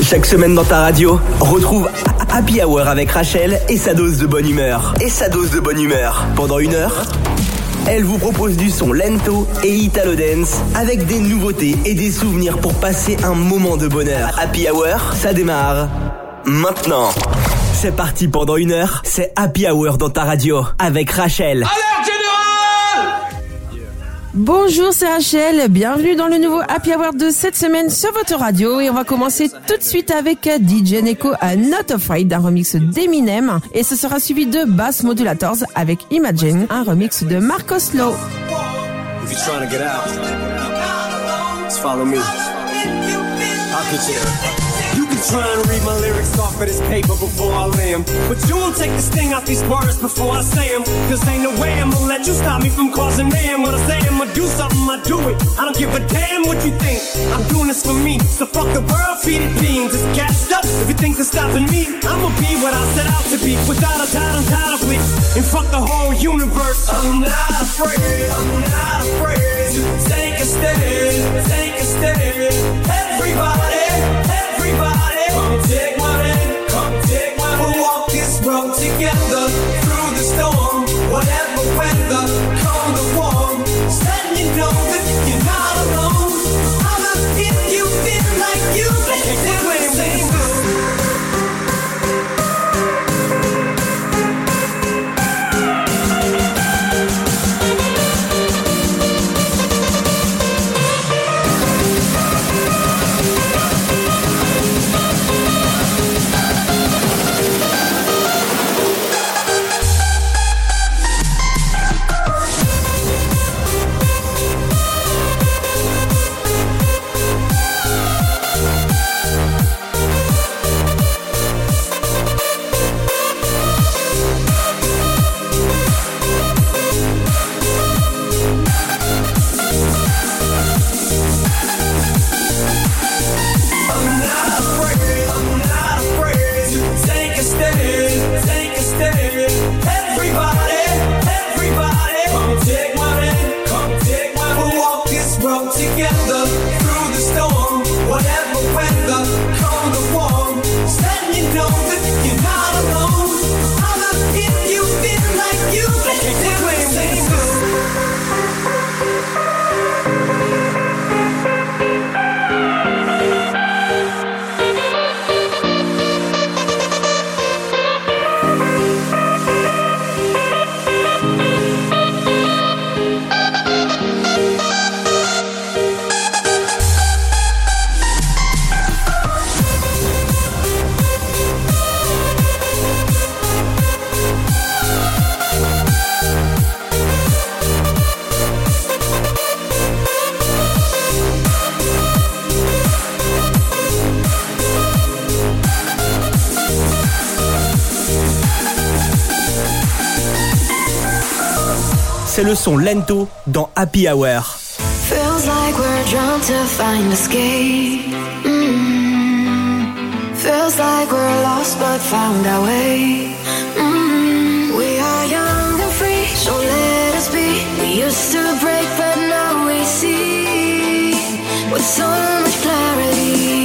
Chaque semaine dans ta radio, retrouve Happy Hour avec Rachel et sa dose de bonne humeur. Pendant 1 heure, elle vous propose du son lento et Italo Dance avec des nouveautés et des souvenirs pour passer un moment de bonheur. Happy Hour, ça démarre maintenant. C'est parti pendant 1 heure, c'est Happy Hour dans ta radio avec Rachel. Alerte générale! Bonjour, c'est Rachel, bienvenue dans le nouveau Happy Hour de cette semaine sur votre radio et on va commencer tout de suite avec DJ Neko à Not Afraid, un remix d'Eminem et ce sera suivi de Bass Modulators avec Imagine, un remix de Marcos Lowe. If you're trying to get out, just follow me. I'll get you. You can try and read my lyrics off of this paper before I lay 'em, but you won't take the sting out these words before I say 'em. Cause ain't no way I'm gonna let you stop me from causing mayhem. When I say I'm gonna do something, I do it. I don't give a damn what you think. I'm doing this for me, so fuck the world, feed it beans. It's gassed up, if you think they're stopping me, I'ma be what I set out to be. Without a doubt, I'm tired of it. And fuck the whole universe. I'm not afraid, to take a stand, everybody, come take my hand, we'll walk this road together, through the storm, whatever weather, cold or warm, letting you know that you're not alone. If you feel like you can do anything. C'est le son lento dans Happy Hour. Feels like we're drawn to find escape. Feels like we're lost but found our way. We are young and free, so let us be. We used to break but now we see with so much clarity.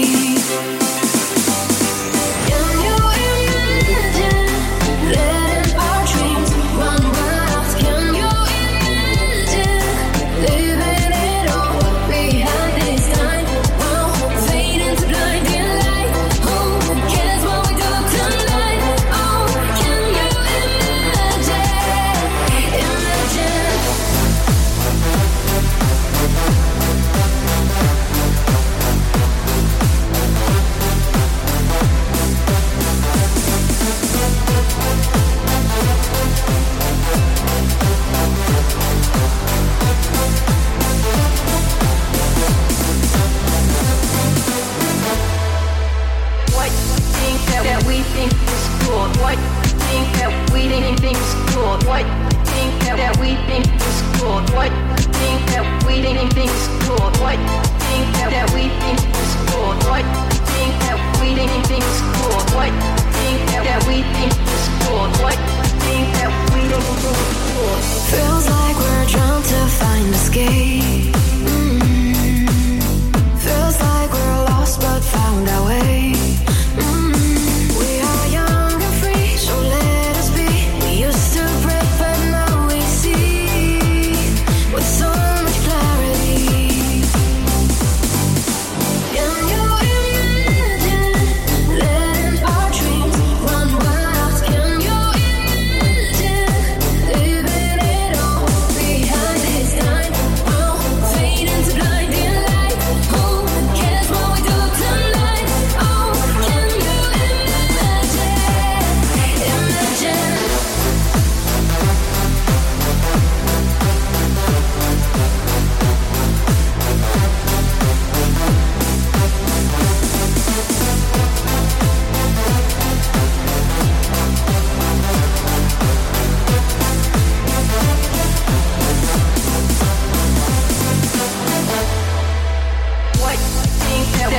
Feels like we're drawn to find escape. Feels like we're lost but found our way.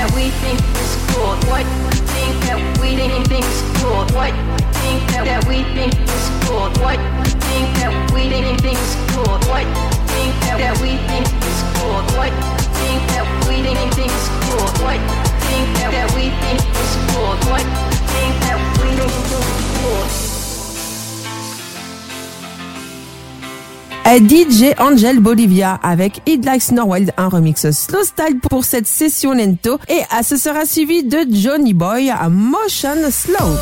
that we think is cool? What think that we think is cool? What think that we think is cool? What think that we think is cool? What think that we think is cool? What think that we think is cool? What think that we think is cool? What think that we think is cool? DJ Angel Bolivia avec It Likes Norwild, un remix slow style pour cette session lento. Et ce sera suivi de Johnny Boy à Motion Slow.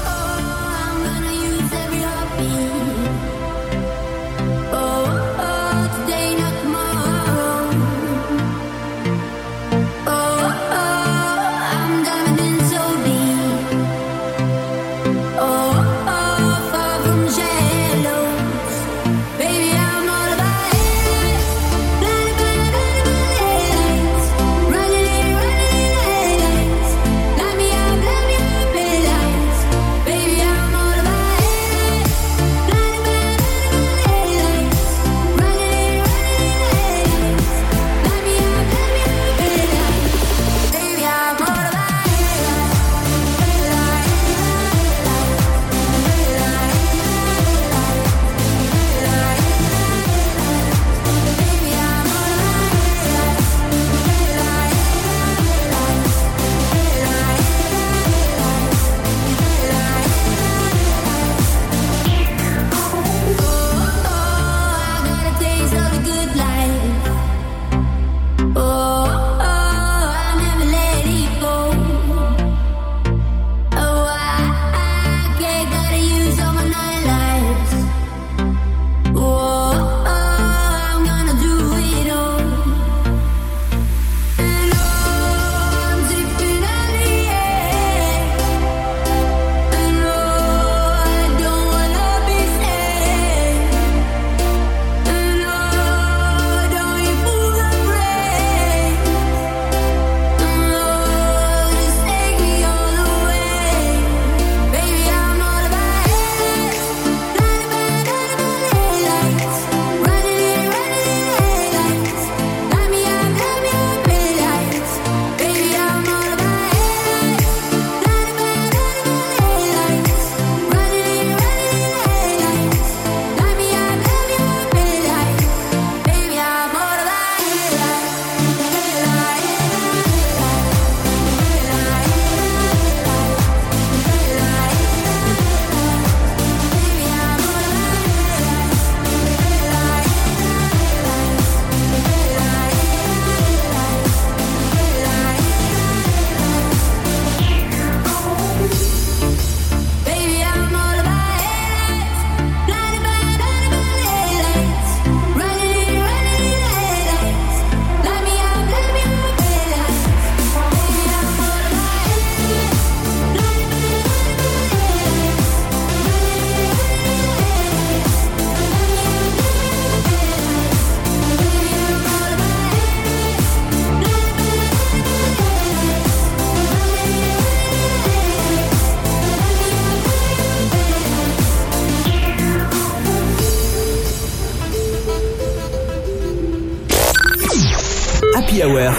Happy Hour.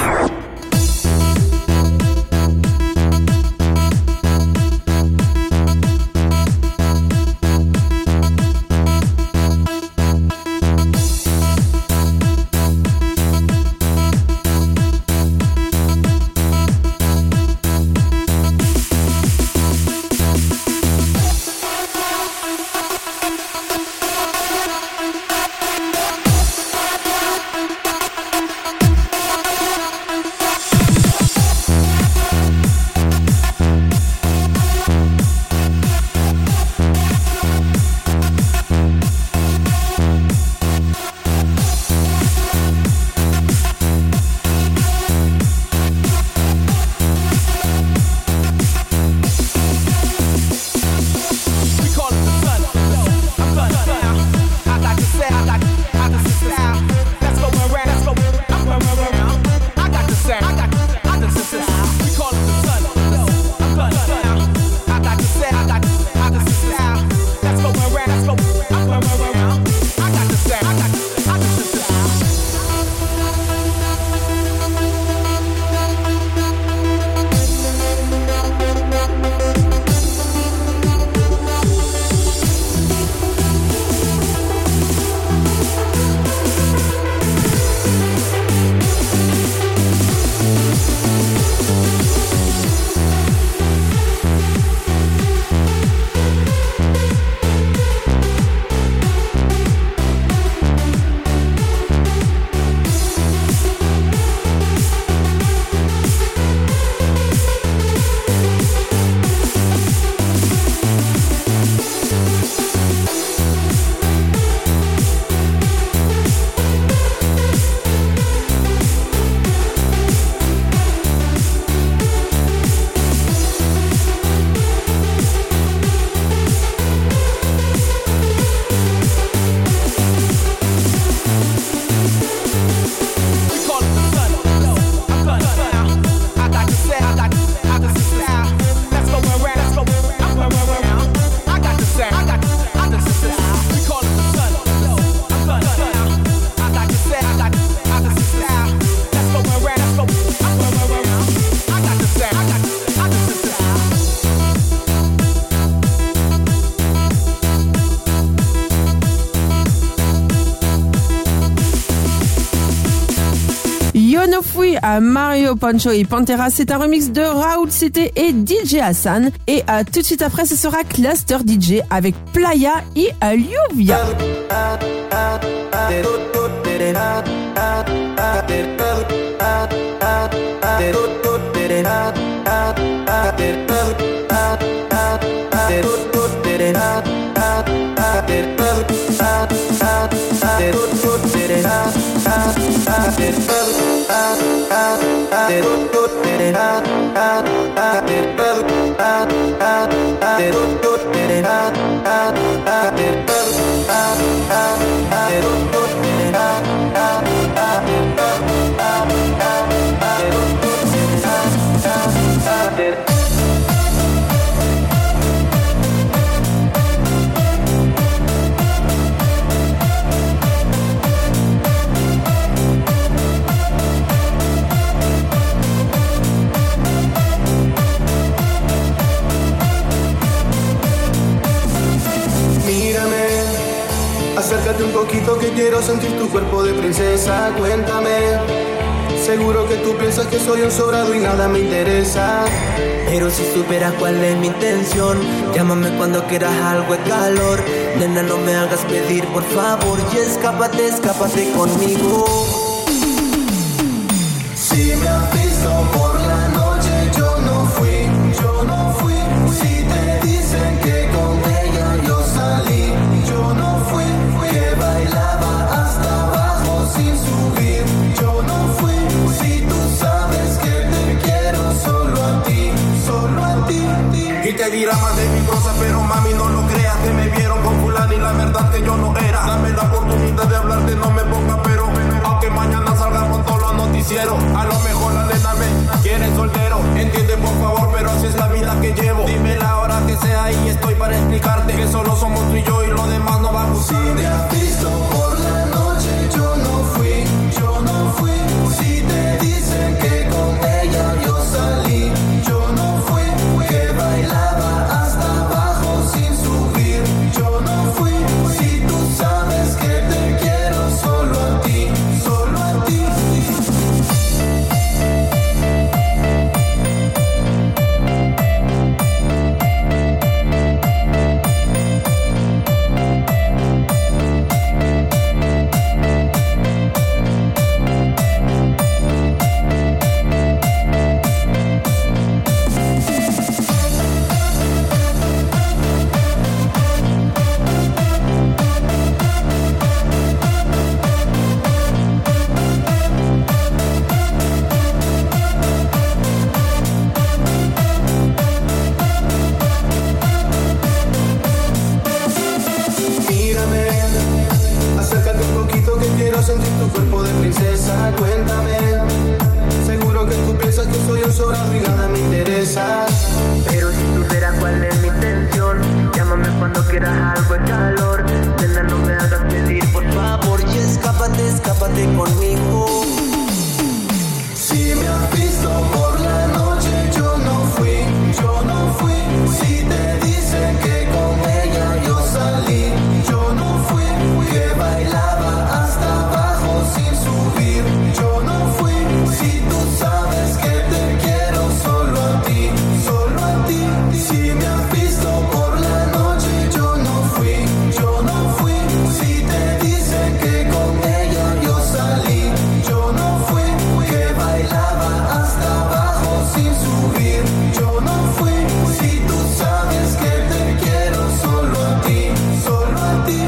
Fui à Mario Pancho et Pantera. C'est un remix de Raoul Cité et DJ Hassan. Et tout de suite après, ce sera Cluster DJ avec Playa et Lluvia. Acércate un poquito que quiero sentir tu cuerpo de princesa. Cuéntame, seguro que tú piensas que soy un sobrado y nada me interesa. Pero si supieras cuál es mi intención, llámame cuando quieras algo de calor. Nena, no me hagas pedir, por favor, y escápate, escápate conmigo. Si me has visto por la noche, yo no fui, yo no fui. Si te dicen que con ella yo salí, yo no fui. Que bailaba hasta abajo sin subir, yo no fui. Si tú sabes que te quiero solo a ti, solo a ti. Y te dirá más de mi cosa, pero mami no lo creas, que me vieron con fulano y la verdad que yo no era. Dame la oportunidad de hablarte, no me ponga pero. Aunque mañana salga con todos los noticieros, a lo mejor la nena me quiere soltero. Entiende por favor, pero así es la vida que llevo. Dime la hora que sea y estoy para explicarte que solo somos tú y yo y lo demás no va a gustar. Si me has visto por la noche, yo no fui, yo no fui. Si te dicen que con ella yo salí, yo no fui. Que bailaba hasta abajo sin subir, yo no fui. Si tú sabes que te quiero solo a ti, solo a ti. Sentir tu cuerpo de princesa, cuéntame. Seguro que tú piensas que soy un sobrado y nada me interesa. Pero si supieras cuál es mi intención, llámame cuando quieras algo de calor. Nena, no me hagas pedir, por favor, y escápate, escápate conmigo. Si me has visto por la noche, yo no fui, yo no fui. Si te dicen que con ella yo salí, yo no fui. Que bailaba hasta abajo sin subir, yo no fui. Si tú sabes que te quiero solo a ti, solo a ti. Si me has visto por la noche, yo no fui, yo no fui. Si te dicen que con ella yo salí, yo no fui. Que bailaba hasta abajo sin subir, yo no fui. Si tú sabes que te quiero solo a ti, solo a ti.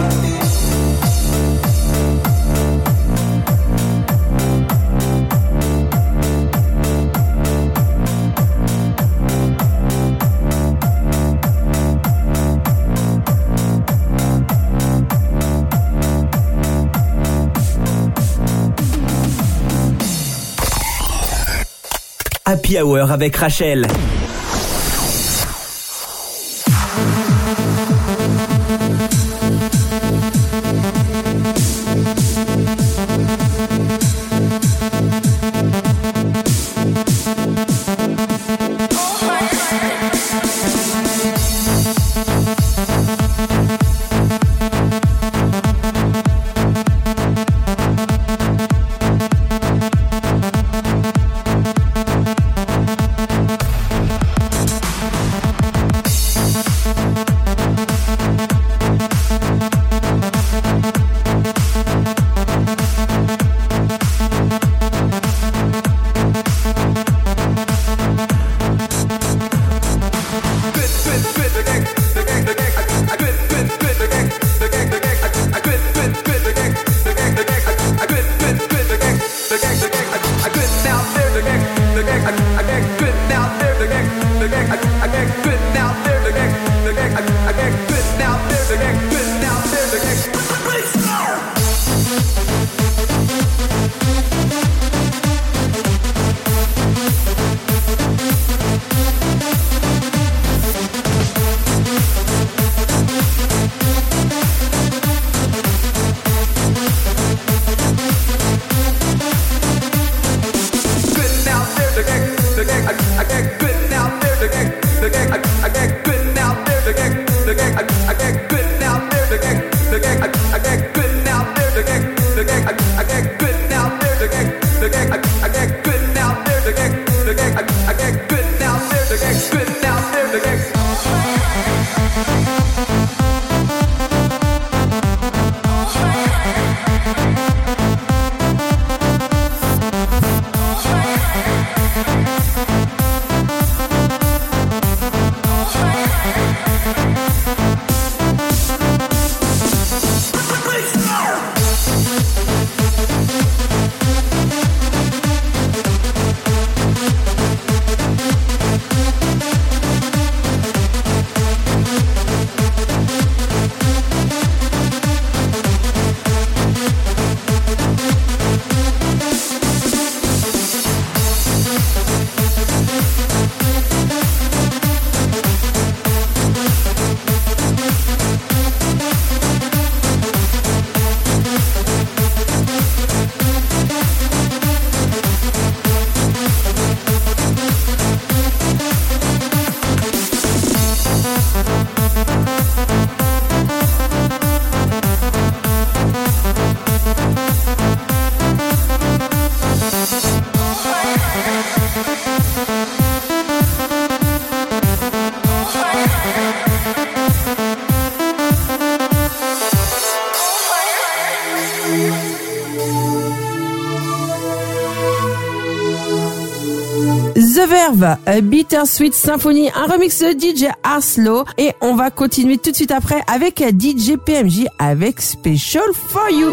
Happy Hour avec Rachel. The Verve, A Bittersweet Symphony, un remix de DJ Arslo. Et on va continuer tout de suite après avec DJ PMJ avec Special For You.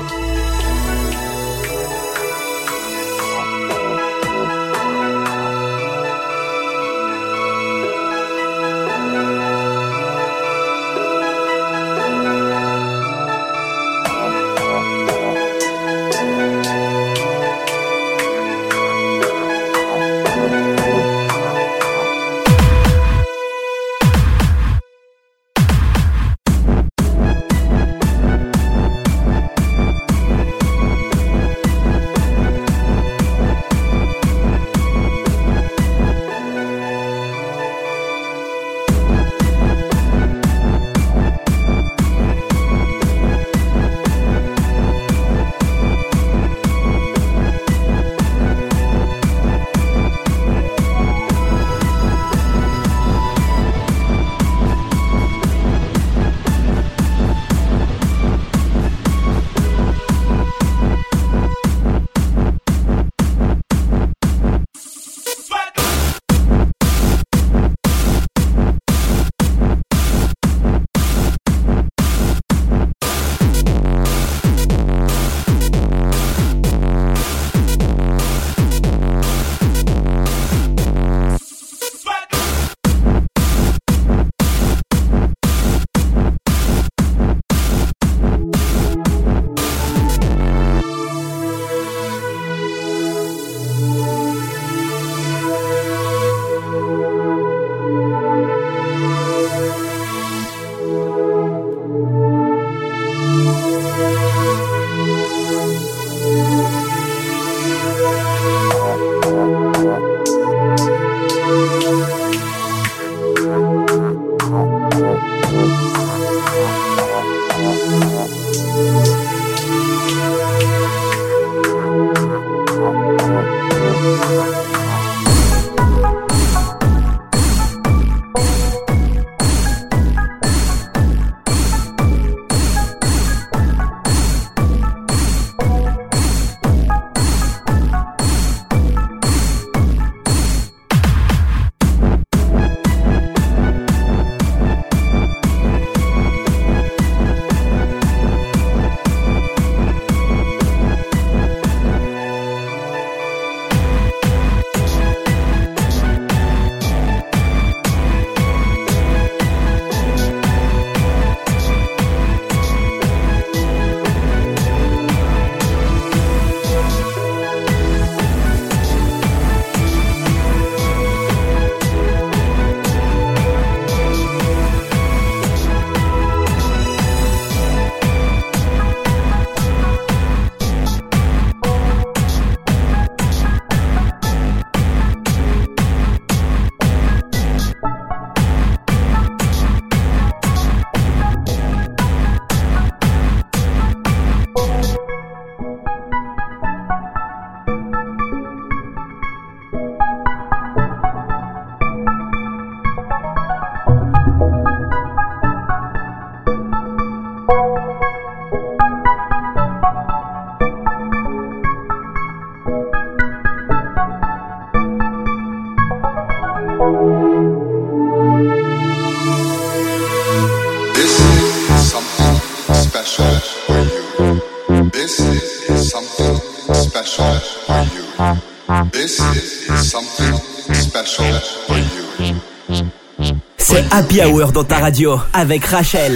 special for you. C'est Happy Hour dans ta radio avec Rachel.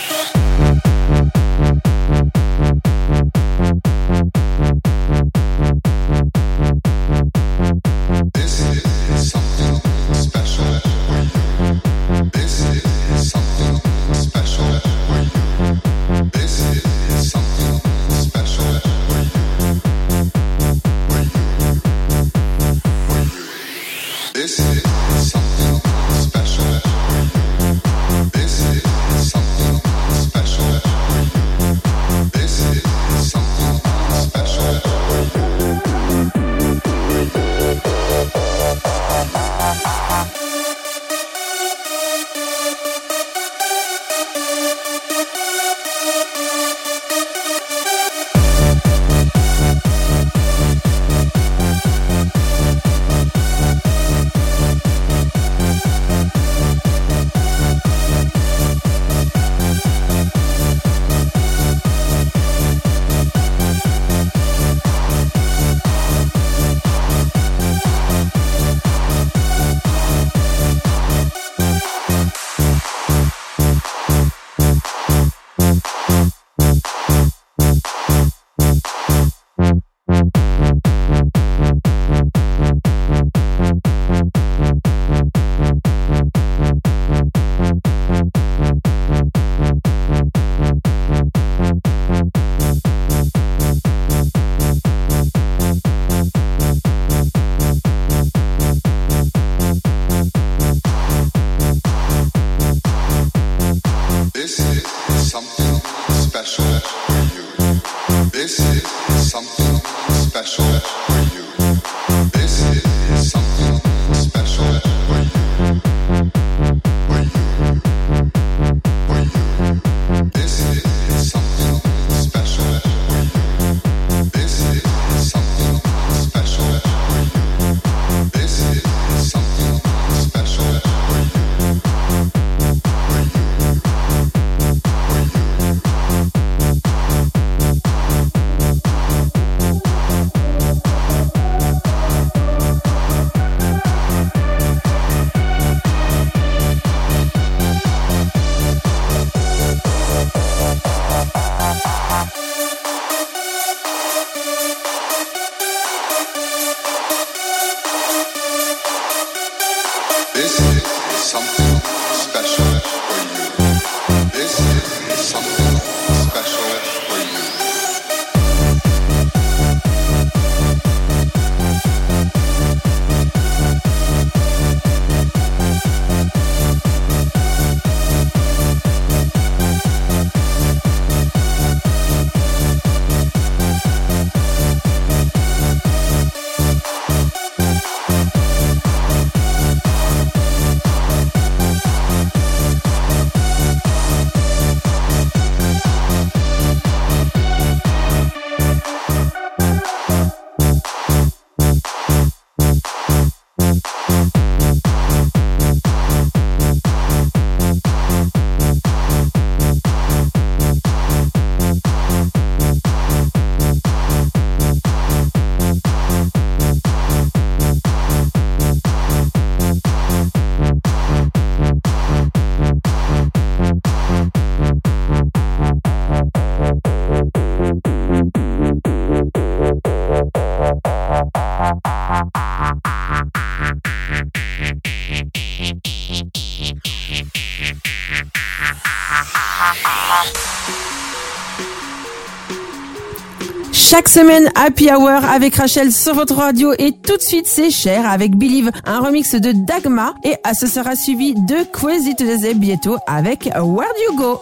Chaque semaine, Happy Hour avec Rachel sur votre radio et tout de suite c'est Cher avec Believe, un remix de Dagma et ce sera suivi de Crazy to the Z bientôt avec Where Do You Go.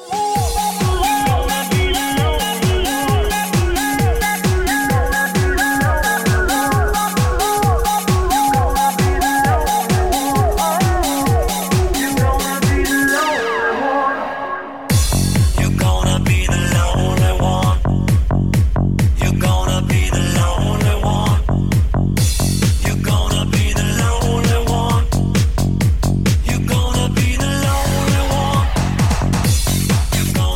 You're gonna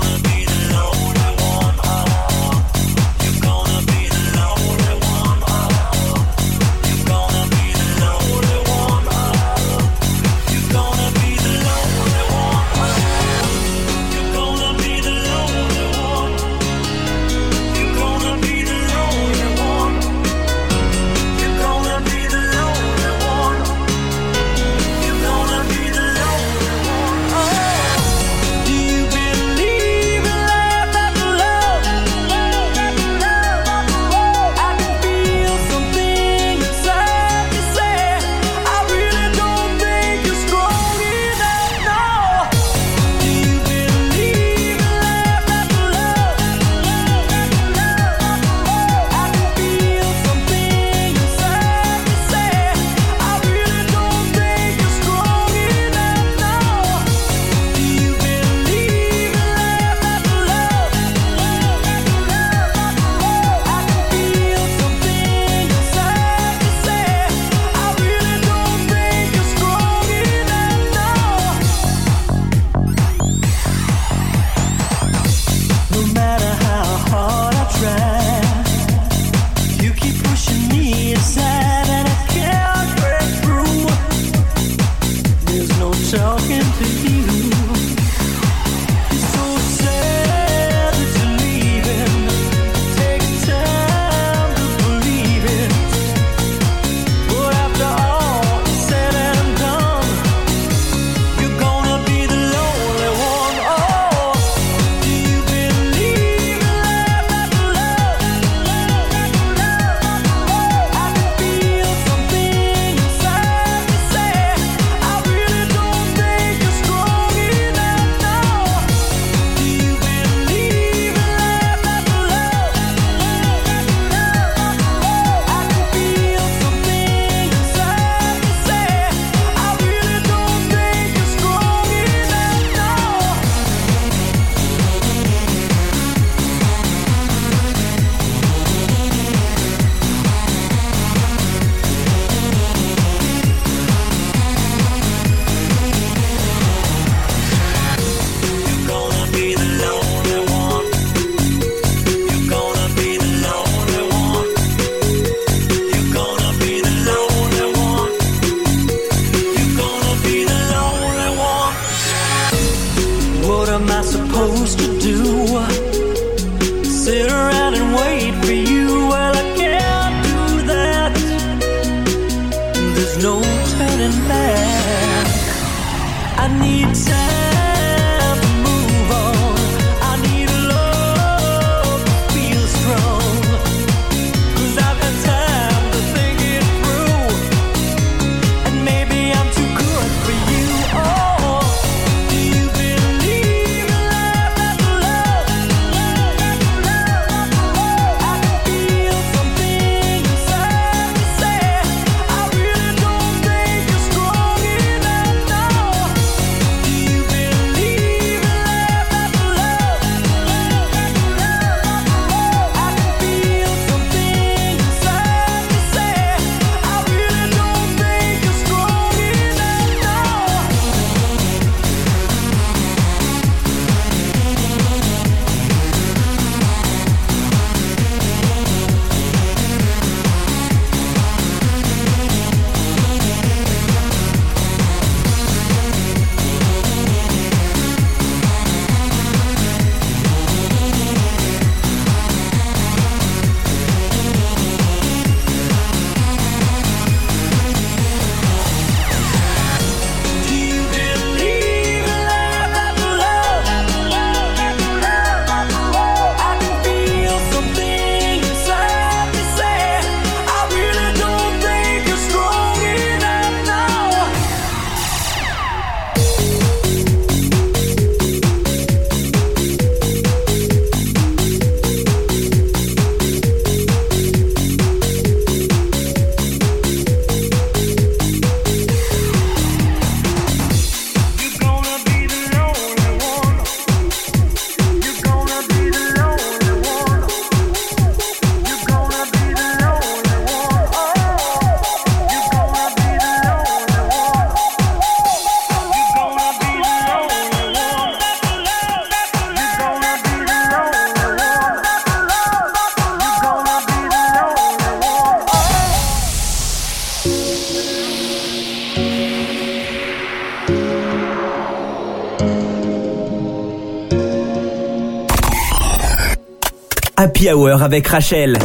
Happy Hour avec Rachel.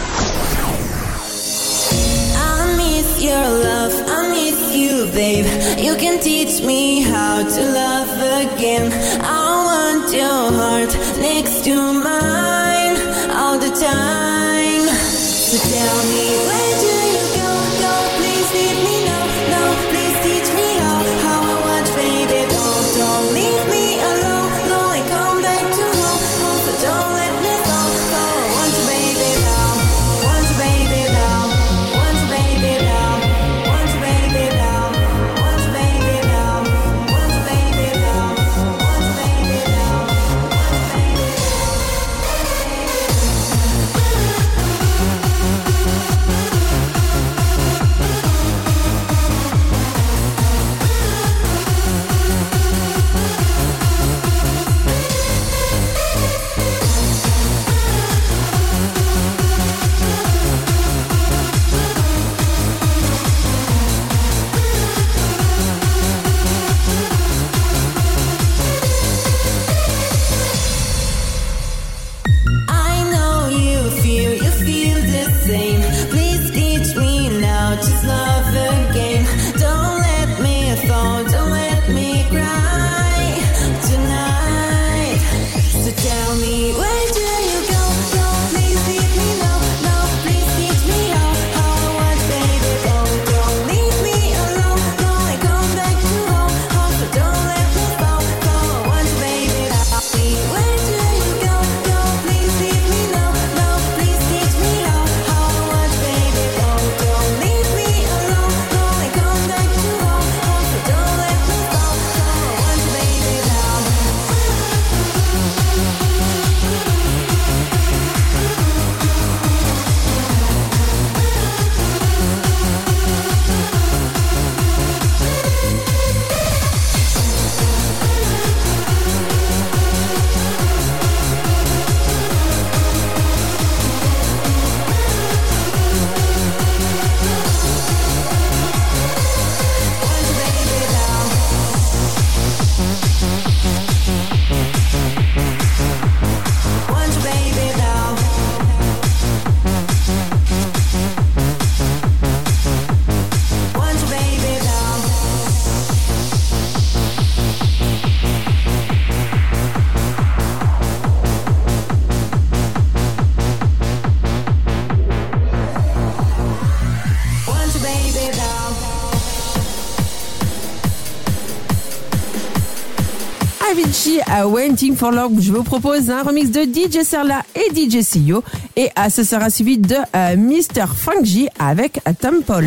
I miss your love, I miss you, babe. You can teach me how to love again. I want your heart next to mine all the time. So tell me, where do you go? Go, please leave me now. No, please teach me how I want, baby. Don't leave me alone. No, I come back to home. So don't let me go. Go, want you, baby, now. Want you, baby, now. Want you, baby, now. Want you, baby, now. Want you, baby, now. Want you, baby, now. Want you, baby, now. I know you feel the same. Please teach me now, just love again. Don't let me fall, don't let me cry tonight. So tell me, where do you go? Go, please leave me now. No, please teach me how I want, baby. Don't leave me alone. No, I come back to home. So don't let me fall. Go, I want you, baby. Where do you go? Go, please leave me now. No, please teach me how I want, baby. Don't leave me alone. No, I come back to home. So don't let me fall. Go, I want you, baby, now. Want you, baby, now. Want you, baby, now. Want you, baby, now. Avicii à Waiting for Love. Je vous propose un remix de DJ Serla et DJ CEO. Et ce sera suivi de Mr. Funky avec Tom Paul.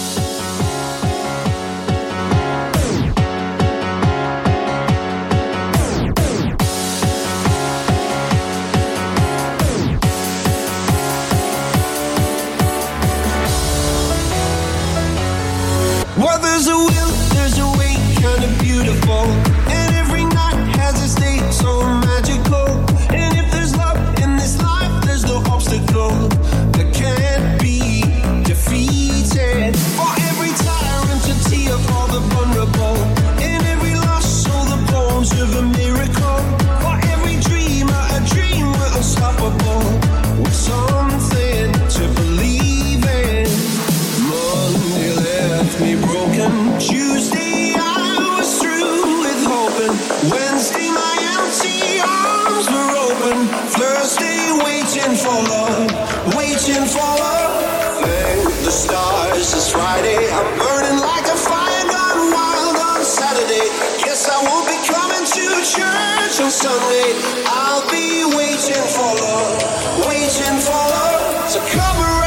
Well, there's a will, there's a way, kind of beautiful. And every night has a state so magical. And if there's love in this life, there's no obstacle that can't be defeated. For every tyrant to tear for the vulnerable. In every loss, so the bones of a miracle. For every dreamer, a dream we're unstoppable. With something to believe in. Monday left me broken. Tuesday I was through with hoping. Wednesday my empty arms were open. Thursday waiting for love, waiting for love. Thank the stars, it's Friday. I'm burning like a fire gone wild on Saturday. Guess I won't be coming to church on Sunday. I'll be waiting for love, waiting for love to come around.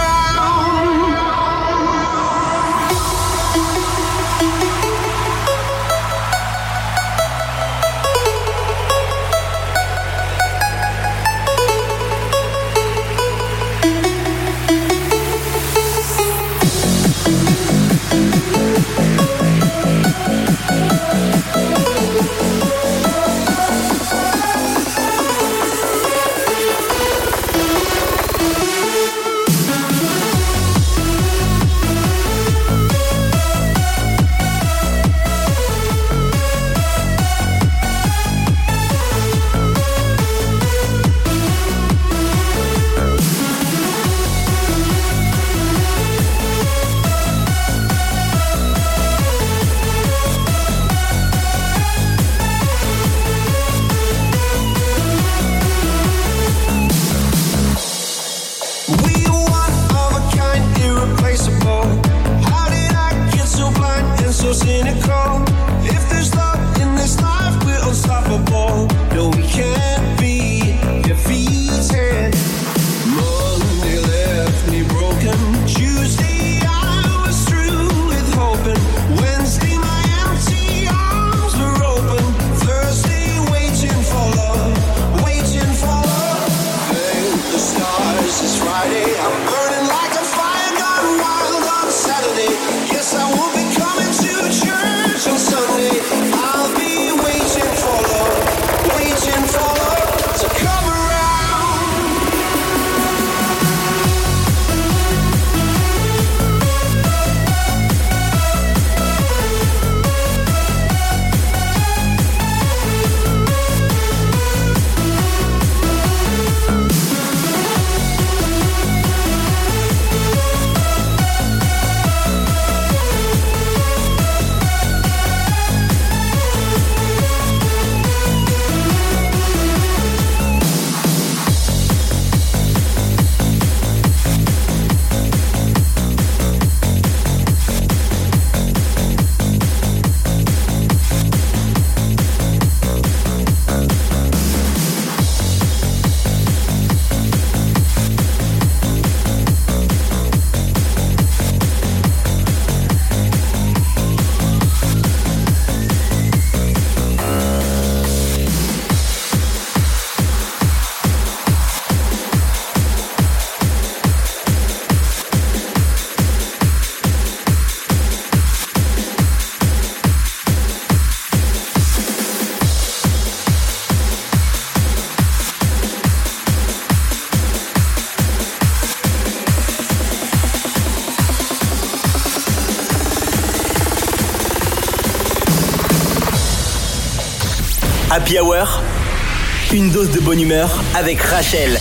Happy Hour, une dose de bonne humeur avec Rachel.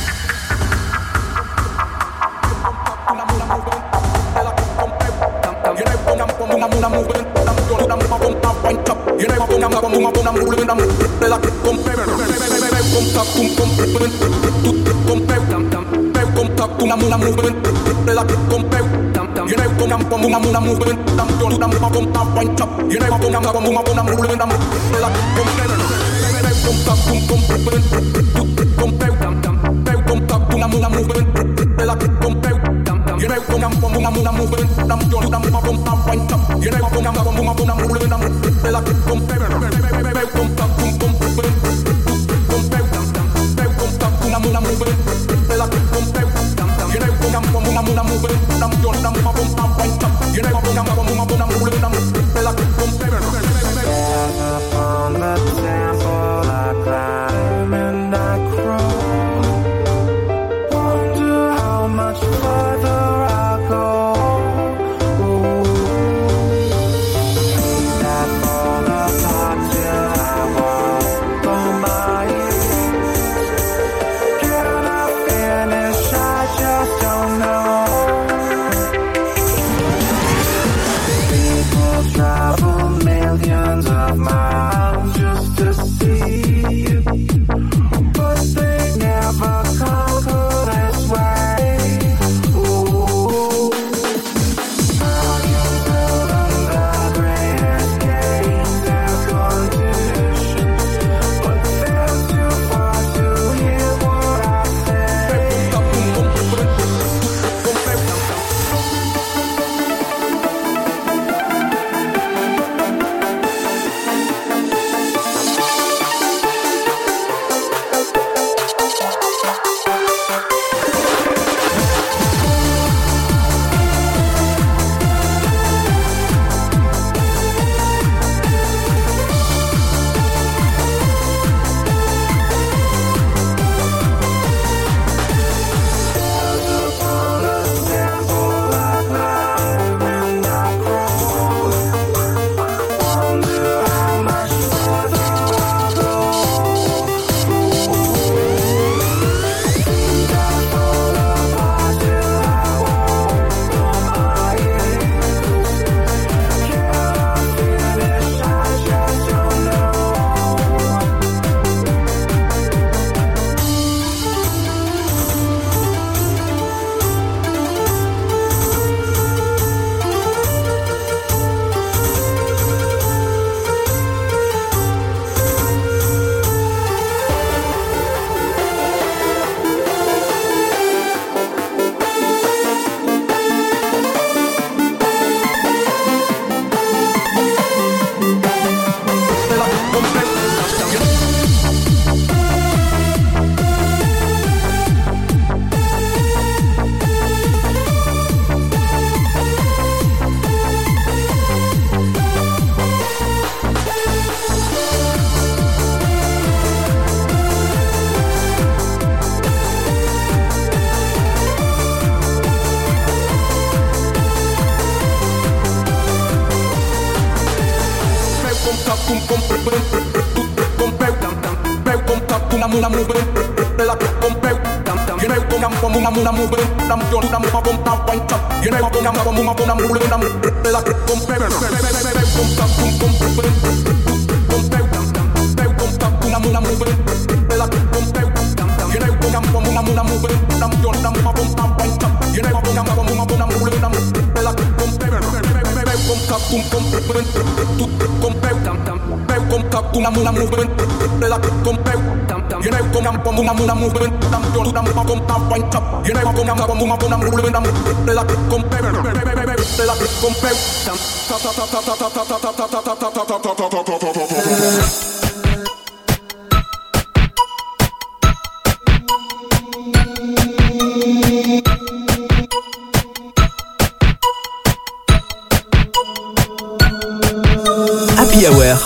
Happy Hour.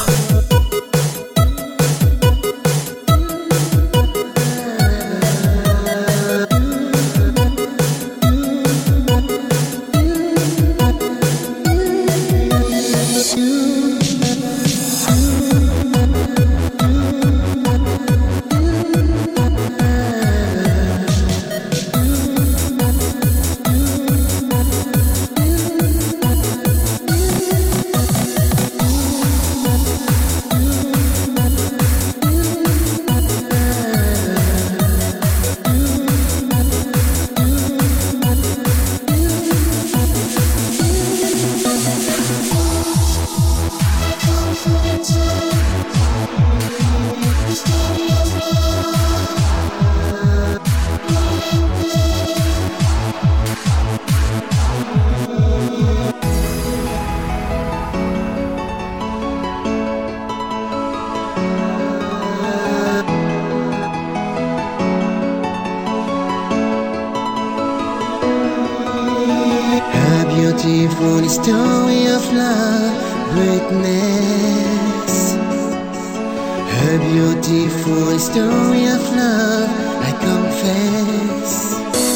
beautiful story of love, I confess.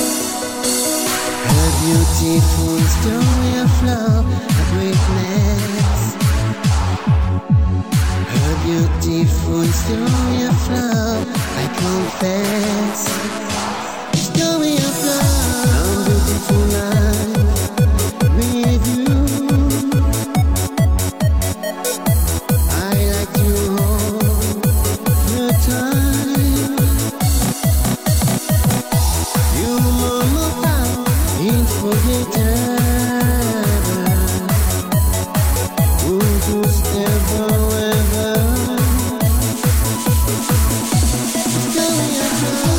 A beautiful story of love, a greatness. A beautiful story of love, I confess. Story of love, a beautiful life with you. I like to hold your time. You mama found unforgettable. Who to stay forever. Story of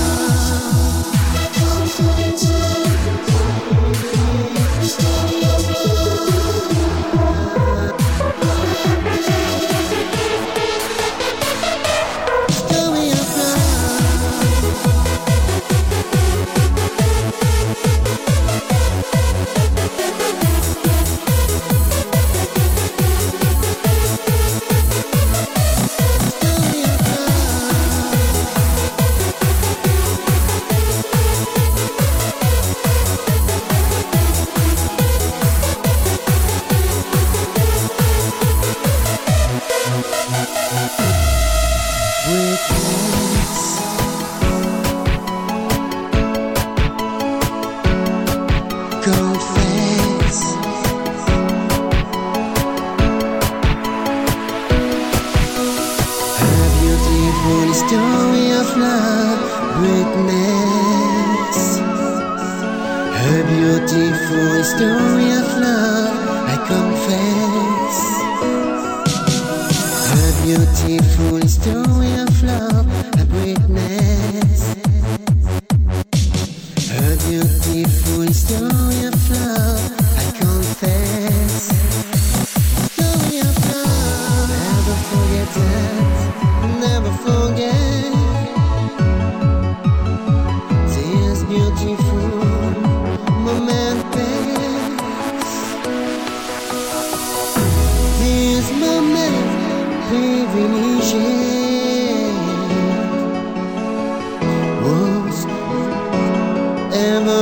confess. A beautiful story of love, witness. A beautiful story of love, I confess. A beautiful story of love, a witness. A beautiful story of love, I confess. Story of love, never forget that, never forget. This beautiful moment pass. This moment privileged was ever.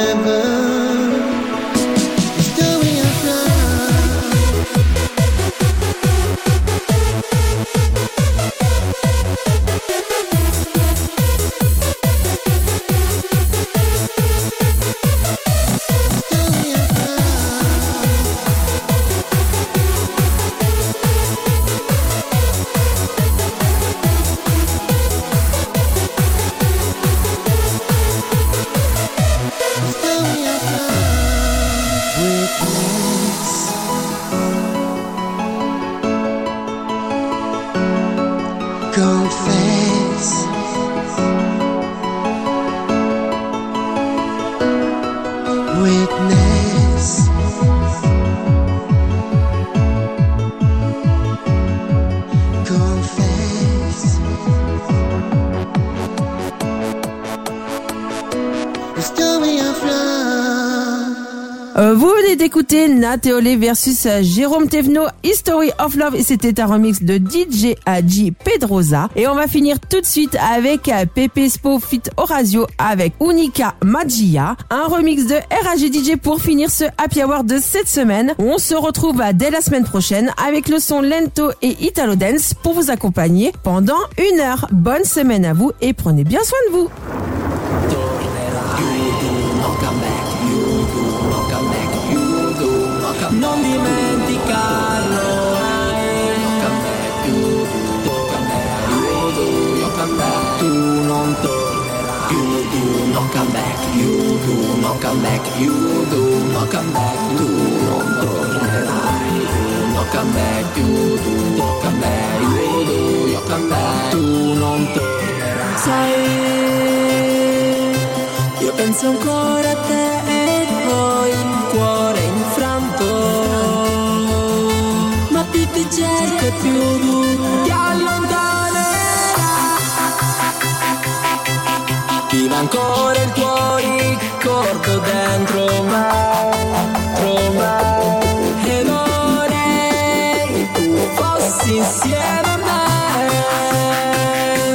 The story of love. Story of confess. Witness. Confess. The story of love. Vous venez d'écouter Nat et Olé versus Jérôme Thévenot, History of Love, et c'était un remix de DJ Hadji Pedrosa. Et on va finir tout de suite avec Pepe Spo fit Orazio avec Unica Magia, un remix de RAG DJ pour finir ce Happy Hour de cette semaine. On se retrouve dès la semaine prochaine avec le son Lento et Italo Dance pour vous accompagner pendant 1 heure. Bonne semaine à vous et prenez bien soin de vous. Non dimenticarlo tu non tornerai, you do not come back, you do not come back, you do not come back, tu non tornerai, you not come back, you do not come back, you do not come back, tu non tornerai. Sai, io penso ancora a te e poi il cuore infranto, ma più ti cerco e più tu ti allontanerai. Viva ancora il tuo ricordo dentro me, e vorrei tu fossi insieme a me.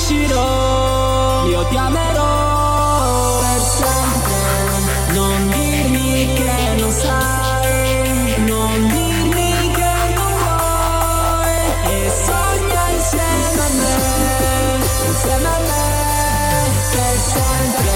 uscirò, io ti amerò per sempre. Non dirmi che non sai, non dirmi che non vuoi, e sogna insieme a me per sempre.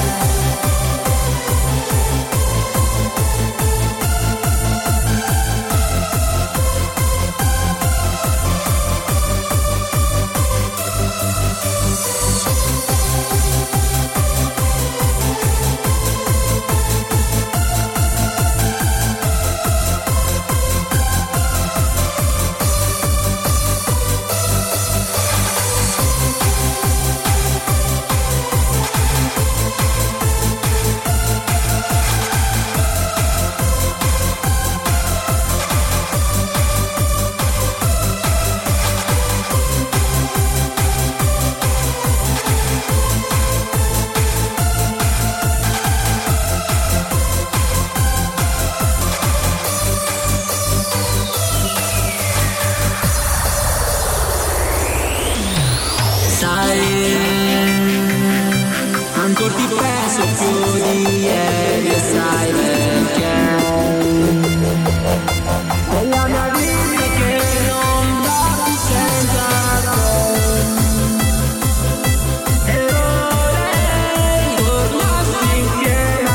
Ancora ti penso più di ieri e sai perché. È la mia vita che non va più senza te. E vorrei tornassi insieme a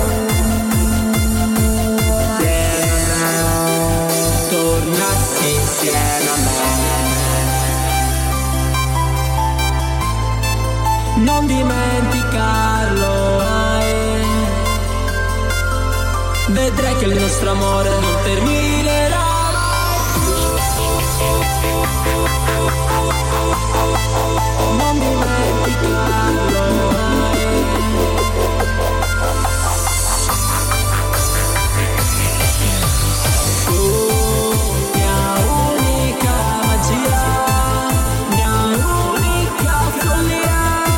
me, tornassi insieme a me. Non dimenticarlo mai. Vedrai che il nostro amore non terminerà mai. Non dimenticarlo mai. Mia unica magia, mia unica follia.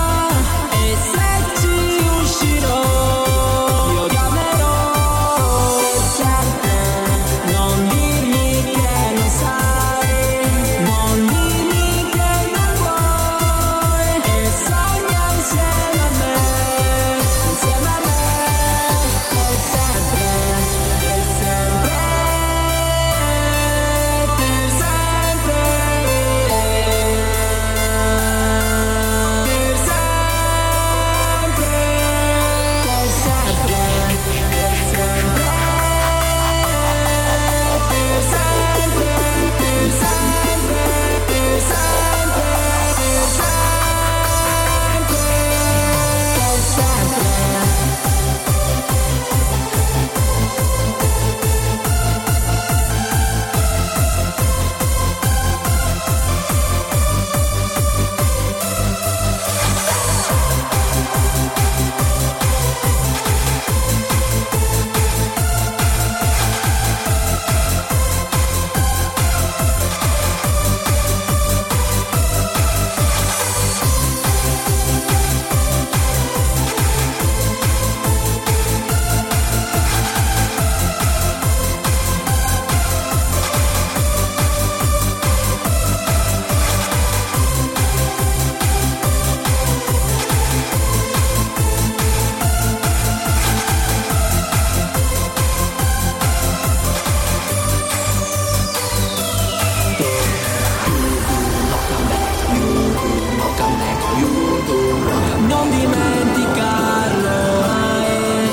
Non dimenticarlo mai.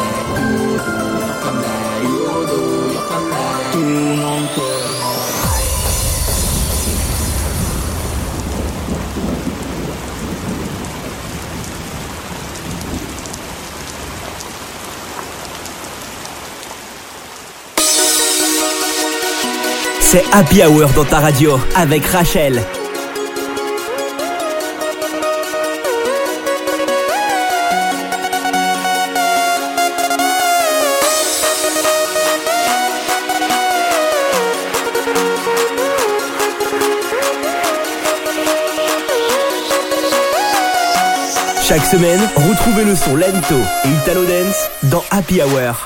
Tu non tornerai. C'est Happy Hour dans ta radio avec Rachel. Chaque semaine, retrouvez le son lento et Italo Dance dans Happy Hour.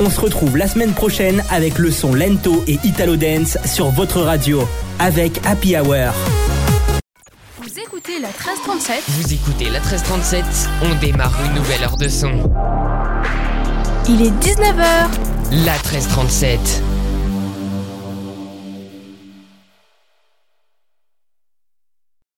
On se retrouve la semaine prochaine avec le son Lento et Italo Dance sur votre radio avec Happy Hour. Vous écoutez la 1337. Vous écoutez la 1337. On démarre une nouvelle heure de son. Il est 19h. La 1337.